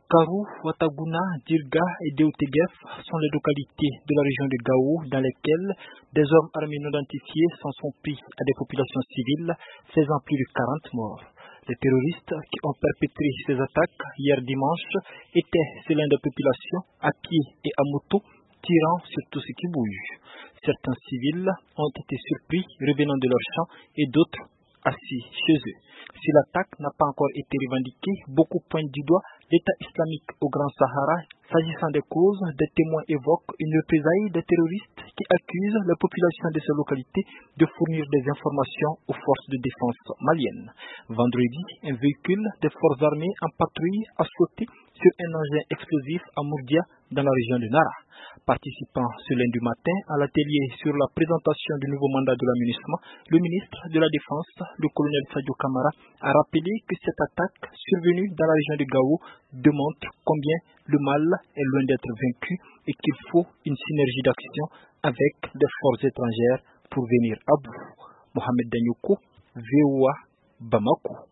Karou, Wataguna, Dirga et Deotegef sont les localités de la région de Gao dans lesquelles des hommes armés non identifiés s'en sont pris à des populations civiles, faisant plus de 40 morts. Les terroristes qui ont perpétré ces attaques hier dimanche étaient selon des populations à pied et à moto, tirant sur tout ce qui bouge. Certains civils ont été surpris revenant de leur champ et d'autres assis chez eux. Si l'attaque n'a pas encore été revendiquée, beaucoup pointent du doigt l'État islamique au Grand Sahara. S'agissant des causes, des témoins évoquent une représaille des terroristes qui accusent la population de ces localités de fournir des informations aux forces de défense maliennes. Vendredi, un véhicule des forces armées en patrouille a sauté sur un engin explosif à Mourdia dans la région de Nara. Participant ce lundi matin à l'atelier sur la présentation du nouveau mandat de l'aménagement, le ministre de la Défense, le colonel Sadio Kamara, a rappelé que cette attaque survenue dans la région de Gao démontre combien le mal est loin d'être vaincu et qu'il faut une synergie d'action avec des forces étrangères pour venir à bout. Mohamed Danyoko, VOA, Bamako.